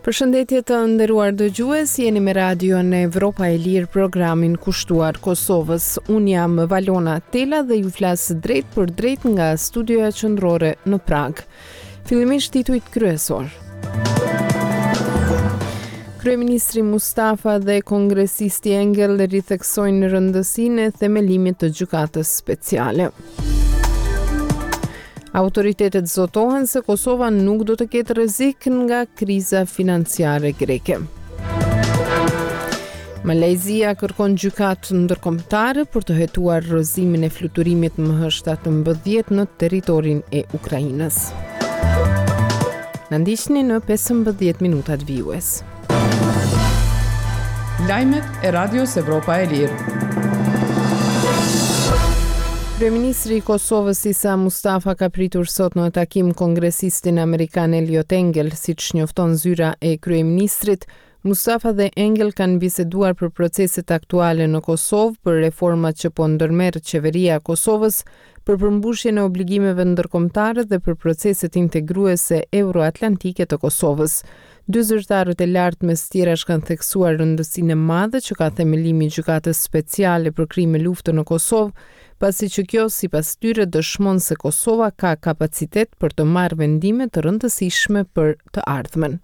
Përshëndetje të nderuar dëgjues, jeni me radion Evropa e Lirë, programin kushtuar Kosovës. Unë jam Valona Tela dhe ju flas drejt për drejt nga studioja qendrore në Prag. Fillimisht titujt kryesor. Kryeministri Mustafa dhe kongresisti Engel ritheksojnë rëndësinë e themelimit të gjykatës speciale. Autoritetet zotohen se Kosova nuk do të ketë rrezik nga kriza financiare greke. Malajzia kërkon gjykatë ndërkombëtare për të hetuar rrëzimin e fluturimit MH17 në territorin e Ukrainës. Na ndiqni në 15 minutat vijues. Lajmet e Radios Evropa e Lirë. Kryeministri i Kosovës Isa Mustafa ka pritur sot në takim kongresistin amerikan Eliot Engel, siç njofton zyra e kryeministrit. Mustafa dhe Engel kanë biseduar për proceset aktuale në Kosovë, për reformat që po ndërmerr qeveria e Kosovës, për përmbushjen e obligimeve ndërkombëtare dhe për proceset integruese euroatlantike të Kosovës. Dy zyrtarët e lartë mes tjerash kanë theksuar rëndësinë e madhe që ka themelimi i gjykatës speciale për krime lufte në Kosovë, pasi që kjo sipas tyre dëshmon se Kosova ka kapacitet për të marrë vendime të rëndësishme për të ardhmen.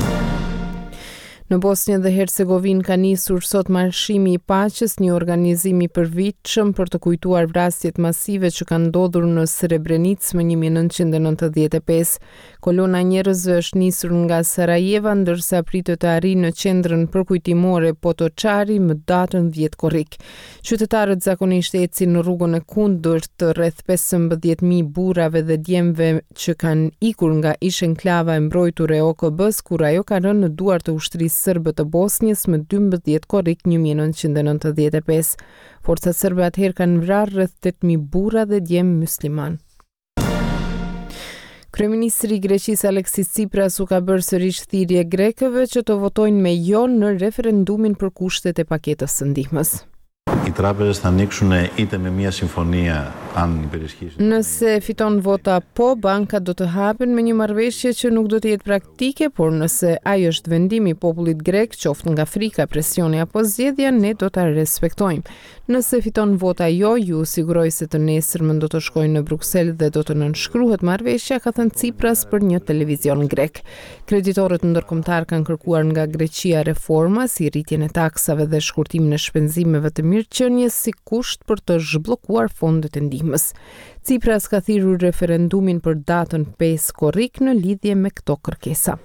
Në Bosnjë dhe Hercegovinë ka nisur sot marshimi i paqes, një organizim i përvitshëm për të kujtuar vrasjet masive që kanë ndodhur në Srebrenicë më 1995. Kolona njerëzve është nisur nga Sarajeva, ndërsa pritet të arrijë në qendrën përkujtimore Potočari më datën 10 korrik. Qytetarët zakonisht ecin në rrugën e kundërt rreth 15.000 burrave dhe djemve që kanë ikur nga ish-enklava e mbrojtur e OKB-s, kur ajo ka rënë në duart të ushtrisë sërbe të Bosnjës më 12 korrik 1995. Forcat sërbe atëherë kanë vrarë rreth 8.000 burra dhe djem musliman. Kryeministri i Greqisë Aleksis Tsipras u ka bërë sërish thirrje grekëve që të votojnë me jo në referendumin për kushtet e paketës së ndihmës. Οι τράπεζες θα ανοίξουν είτε με μια συμφωνία αν υπερισχύσει. Nëse fiton vota po, bankat do të hapen me një marrëveshje që nuk do të jetë praktike, por nëse ai është vendimi i popullit grek, qoftë nga frika, presioni apo zgjedhja, ne do ta respektojmë. Nëse fiton vota jo, ju siguroj se të nesërmen do të shkojnë në Bruksel dhe do të nënshkruhet marrëveshja, ka thënë Tsipras për një televizion grek. Kreditorët ndërkombëtar kanë kërkuar nga Greqia reforma, si rritjen e taksave dhe shkurtimin e shpenzimeve të mirëqenies si kusht për të zhbllokuar fondet e ndihmës. Tsipras ka thirrur referendumin për datën 5 korrik në lidhje me këto kërkesa.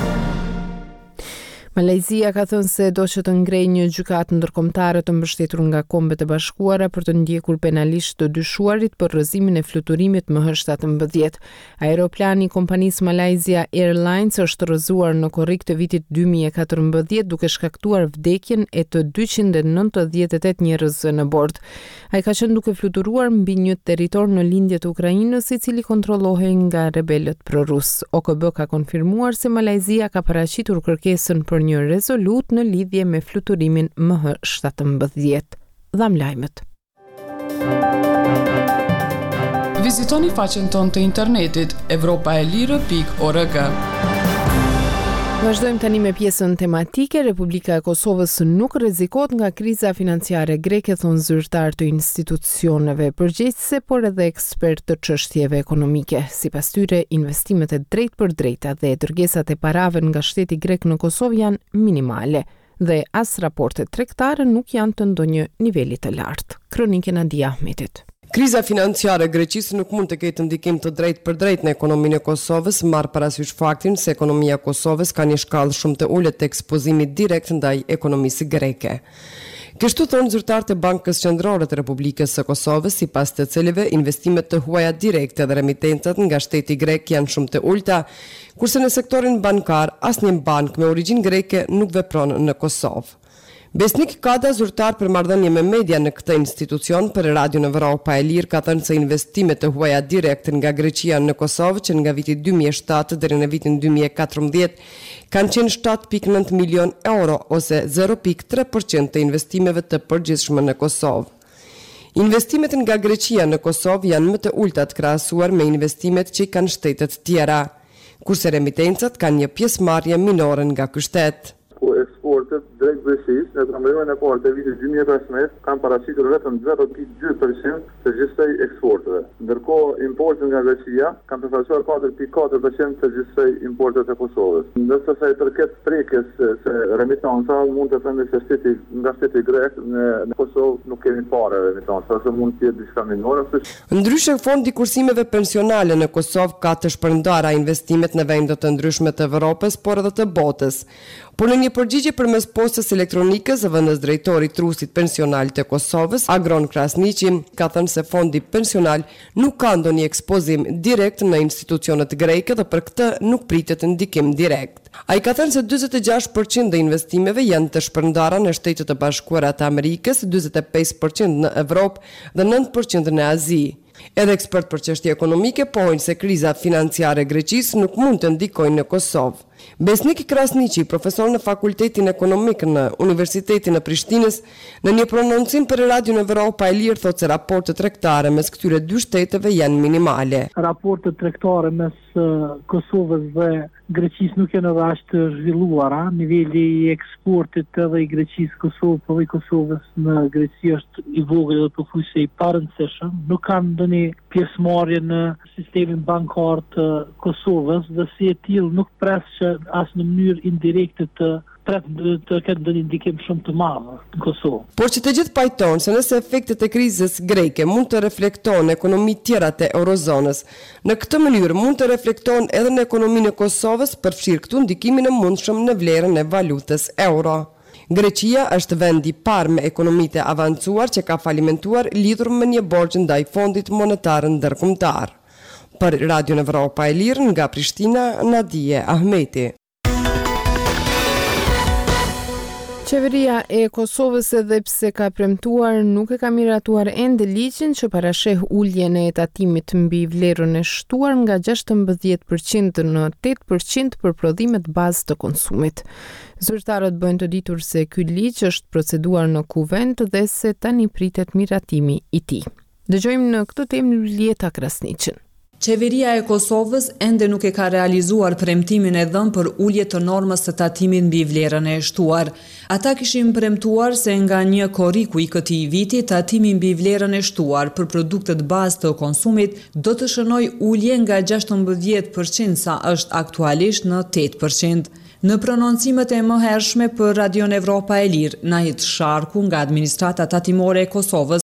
Malajzia ka thënë se do që të ngrejë një gjykatë ndërkombëtare të mbështetur nga Kombet e Bashkuara për të ndjekur penalisht të dyshuarit për rrëzimin e fluturimit MH17. Aeroplani i kompanisë Malaysia Airlines është rrëzuar në korrik të vitit 2014 duke shkaktuar vdekjen e të 298 njerëzve në bord. Ai ka qenë duke fluturuar mbi një territor në lindje të Ukrainës, i cili kontrollohej nga rebelët prorus. OKB ka konfirmuar se Malajzia ka paraqitur kërkesën për një rezolut në lidhje me fluturimin MH17. Dham lajmet. Vizitoni faqen tonë të internetit europaelire.org. Vazhdojmë tani me pjesën tematike. Republika e Kosovës nuk rrezikohet nga kriza financiare greke, thonë zyrtar të institucioneve përgjegjëse, por edhe ekspert të çështjeve ekonomike. Sipas tyre, investimet e drejtpërdrejta dhe dërgesat e parave nga shteti grek në Kosovë janë minimale dhe as raportet tregtare nuk janë të ndonjë niveli të lartë. Kronikën e Nadia Ahmetit. Kriza financiare e Greqisë nuk mund të ketë ndikim të drejtë në ekonominë e Kosovës, marr parasysh faktin se ekonomia e Kosovës ka një shkallë shumë të ulët të ekspozimit direkt ndaj ekonomisë greke. Kështu thonë zyrtarët e Bankës Qendrore të Republikës së Kosovës, sipas të cilëve investimet të huaja direkte dhe remitencat nga shteti grek janë shumë të ulta, kurse në sektorin bankar asnjë bank me origjinë greke nuk vepron në Kosovë. Besnik Kada, zyrtar për marrëdhënie me media në këtë institucion për Radion Evropa e Lirë, ka thënë se investimet të huaja direkt nga Greqia në Kosovë, që nga viti 2007 deri në vitin 2014 kanë qenë 7.9 milion euro ose 0.3% të investimeve të përgjithshme në Kosovë. Investimet nga Greqia në Kosovë janë më të ulta të krahasuar me investimet që kanë shtetet tjera. kurse remitencat kanë një pjesëmarrje minore nga ky shtet. Eksportet drejt Greqisë në trimërin e parë të vitit 2015 kanë paraqitur vetëm 0.2% të gjithsej eksporteve, ndërkohë importet nga Greqia kanë përfaqësuar 4.4% të gjithsej importet e Kosovës. Ndërsa sa i përket prekjes se remitanca, mund të thënë se nga shteti grek në Kosovë nuk kemi fare remitanca, se mund të jetë diçka minore. Ndryshe, Fondi Kursimeve Pensionale në Kosovë ka të shpërndara investimet në vende të ndryshme të Evropës, por edhe të botës. Por në një përgjigje përmes postës elektronike, zëvendës drejtori i Trusit Pensional të Kosovës, Agron Krasniqi, ka thënë se fondi pensional nuk ka ndonjë ekspozim direkt në institucionet greke dhe për këtë nuk pritet ndikim direkt. Ai ka thënë se 46% e investimeve janë të shpërndara në Shtetet e Bashkuara të Amerikës, 45% në Evropë dhe 9% në Azi. Edhe ekspert për çështje ekonomike pohojnë se kriza financiare e Greqisë nuk mund të ndikojë në Kosovë. Besnik Krasniqi, profesor në Fakultetin Ekonomik në Universitetin e Prishtinës, në një prononcim për Radion Evropa e Lirë thotë se raportet tregtare mes këtyre dy shteteve janë minimale. Raportet tregtare mes Kosovës dhe Greqisë nuk janë edhe aq të zhvilluara. Niveli i eksportit edhe i Greqisë Kosovë për Kosovës në Greqi është i vogël dhe pothuajse i parëndësishëm. Nuk kanë ndonjë pjesëmarrje në sistemin bankar të Kosovës dhe si e tillë nuk pres që as në mënyrë indirekte të ketë ndonjë ndikim shumë të madh në Kosovë. Por që të gjithë pajton se nëse efektet e krizës greke mund të reflektojnë në ekonomitë tjera të eurozonës, në këtë mënyrë mund të reflektojnë edhe në ekonominë e Kosovës, përfshirë këtu ndikimin e mundshëm në vlerën e valutës euro. Greqia është vendi i parë me ekonomitë avancuar që ka falimentuar lidhur me një borxh ndaj Fondit Monetar Ndërkombëtar. Për Radion Evropa e Lirë nga Prishtina, Nadije Ahmeti. Qeveria e Kosovës, edhe pse ka premtuar, nuk e ka miratuar ende ligjin që parasheh uljen e tatimit mbi vlerën e shtuar nga 16% në 8% për prodhimet bazë të konsumit. Zyrtarët bëjnë të ditur se ky ligj është proceduar në kuvent dhe se tani pritet miratimi i tij. Dëgjojmë në këtë temë Lieta Krasniqin. Qeveria e Kosovës ende nuk e ka realizuar premtimin e dhënë për ulje të normës së tatimit mbi vlerën e shtuar. Ata kishin premtuar se nga një korriku i këtij viti, tatimi mbi vlerën e shtuar për produktet bazë të konsumit do të shënojë ulje nga 16% sa është aktualisht në 8%. Në prononcimet e mëhershme për Radion Evropa e Lirë, Nahit Sharku nga Administrata Tatimore e Kosovës